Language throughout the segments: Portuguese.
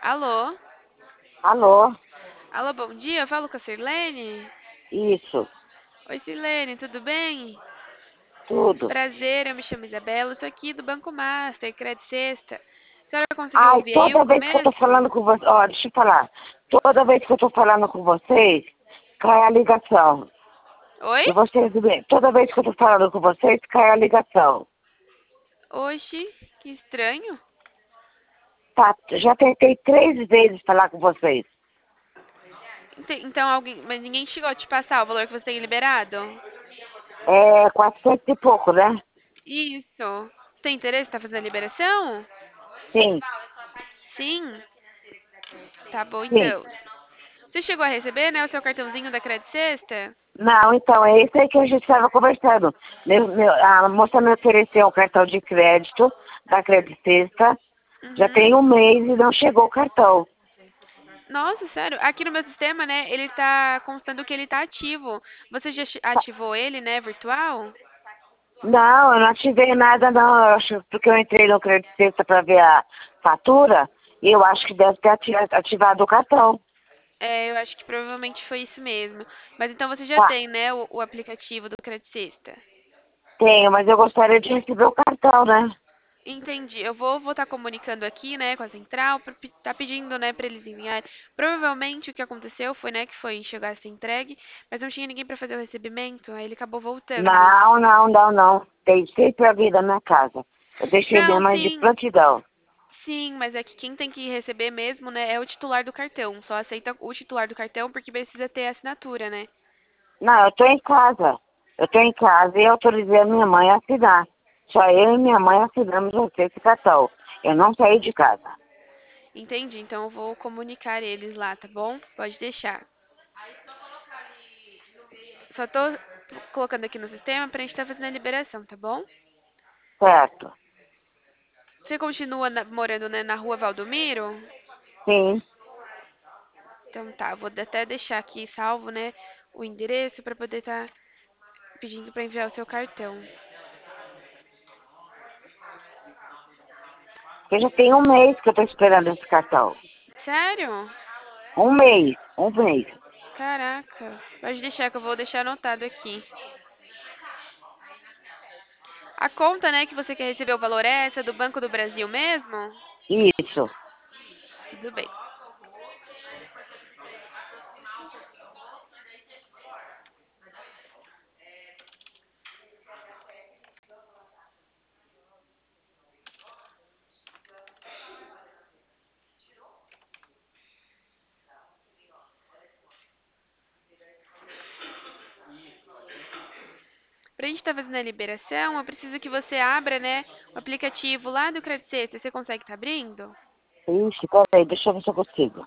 Alô? Alô? Alô, bom dia. Eu falo com a Sirlene? Isso, Oi, Sirlene, tudo bem? tudo. Prazer, eu me chamo Isabela. Eu sou aqui do Banco Master, Credit Sexta. A senhora conseguiu Ai, ouvir aí o toda vez que eu tô começo? falando com você, ó, deixa eu falar. Toda vez que eu tô falando com vocês, cai a ligação. Oi? E vocês, toda vez que eu tô falando com vocês, cai a ligação. Oxi, que estranho. Tá, já tentei 3 vezes falar com vocês. Então alguém. Mas ninguém chegou a te passar o valor que você tem liberado? É 400 e pouco, né? Isso. Você tem interesse em estar fazendo a liberação? Sim, Sim? Tá bom sim. então. Você chegou a receber, né, o seu cartãozinho da Credit Sexta? Não, então, é isso aí que a gente estava conversando. A moça me ofereceu um cartão de crédito da Credit Sexta. Já Uhum. tem um mês e não chegou o cartão. Nossa, sério? Aqui no meu sistema, né, ele tá constando que ele tá ativo. Você já ativou ele, né, virtual? Não, eu não ativei nada não, eu acho, porque eu entrei no Crédito Sexta para ver a fatura e eu acho que deve ter ativado o cartão. É, eu acho que provavelmente foi isso mesmo. Mas então você já Tá, tem, né, o aplicativo do Credit Sexta. tenho, mas eu gostaria de receber o cartão, né? Entendi. Eu vou estar comunicando aqui, né, com a central, tá pedindo, né, para eles enviarem. Provavelmente o que aconteceu foi, né, que foi chegar a ser entregue, mas não tinha ninguém para fazer o recebimento, aí ele acabou voltando. Não, não, não, não. Tem sempre alguém da minha casa. Eu deixei minha Não, mãe de sim, prontidão. sim, mas é que quem tem que receber mesmo, né, é o titular do cartão. Só aceita o titular do cartão porque precisa ter assinatura, né? Não, eu tô em casa. Eu tô em casa e autorizei a minha mãe a assinar. Só eu e minha mãe assinamos esse cartão. Eu não saí de casa. Entendi, então eu vou comunicar eles lá, tá bom? Pode deixar. Só tô colocando aqui no sistema pra gente estar fazendo a liberação, tá bom? Certo. Você continua morando, né, na rua Valdomiro? Sim. Então tá, vou até deixar aqui salvo, né, o endereço pra poder estar pedindo pra enviar o seu cartão. Porque já tem um mês que eu tô esperando esse cartão. Sério? Um mês, um mês. Caraca. Pode deixar que eu vou deixar anotado aqui. A conta, né, que você quer receber o valor é essa do Banco do Brasil mesmo? Isso. Tudo bem. Pra gente estar fazendo a liberação, eu preciso que você abra, né, o aplicativo lá do Credit Sexta. Você consegue estar abrindo? Ixi, peraí, deixa eu ver se eu consigo.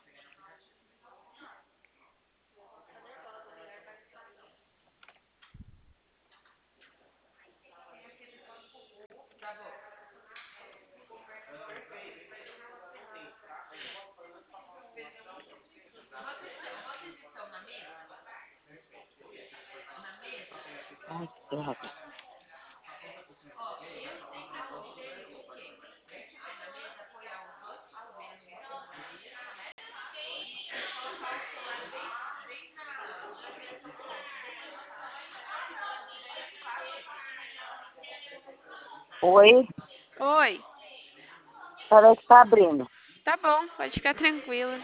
Ai, que droga. Oi? Oi. Peraí que tá abrindo. Tá bom, pode ficar tranquila.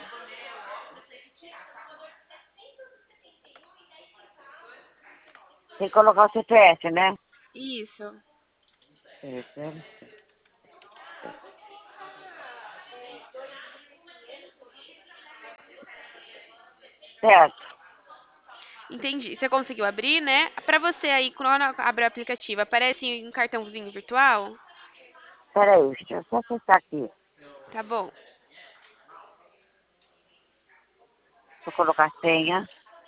Tem que colocar o CPF, né? Isso. É, certo. Entendi. Você conseguiu abrir, né? Pra você aí, quando abre o aplicativo, aparece um cartãozinho virtual? Peraí, deixa eu só acessar aqui. Tá bom. Vou colocar a senha.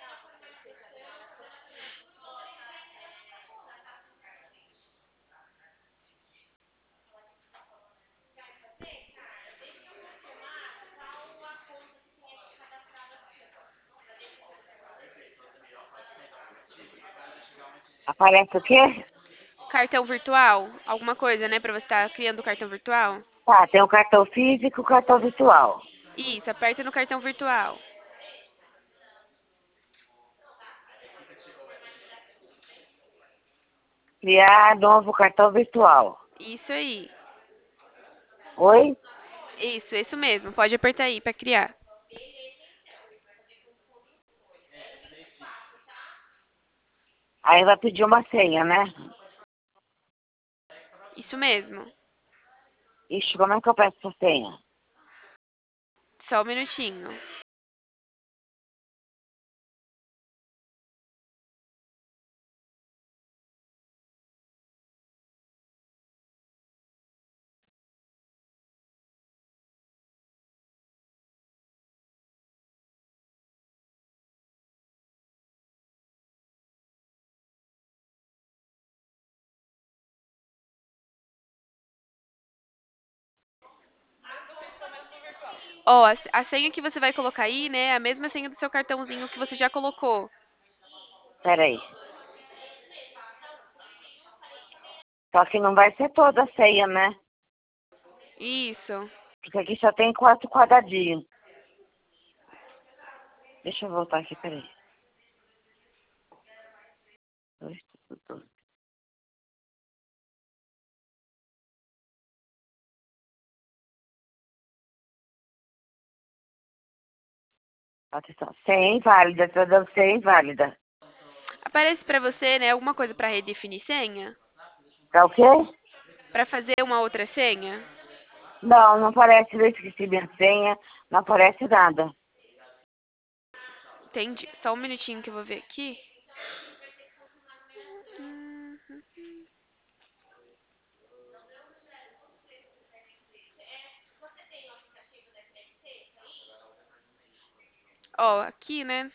Aparece o quê? Cartão virtual? Alguma coisa, né? Pra você estar criando o cartão virtual? Tá, tem o cartão físico e o cartão virtual. Isso, aperta no cartão virtual. Criar novo cartão virtual. Isso aí. Oi? Isso mesmo. Pode apertar aí para criar. Aí vai pedir uma senha, né? Isso mesmo. Ixi, como é que eu peço essa senha? Só um minutinho. Ó, a senha que você vai colocar aí, né, é a mesma senha do seu cartãozinho que você já colocou. Peraí. Só que não vai ser toda a senha, né? Isso. Porque aqui só tem 4 quadradinhos. Deixa eu voltar aqui, peraí. Dois, tudo. Atenção. Senha inválida, tá dando senha inválida. Aparece pra você, né, alguma coisa pra redefinir senha? Tá o quê? Pra fazer uma outra senha? Não, não aparece, eu esqueci minha senha, não aparece nada. Entendi. Só um minutinho que eu vou ver aqui. Ó, aqui, né?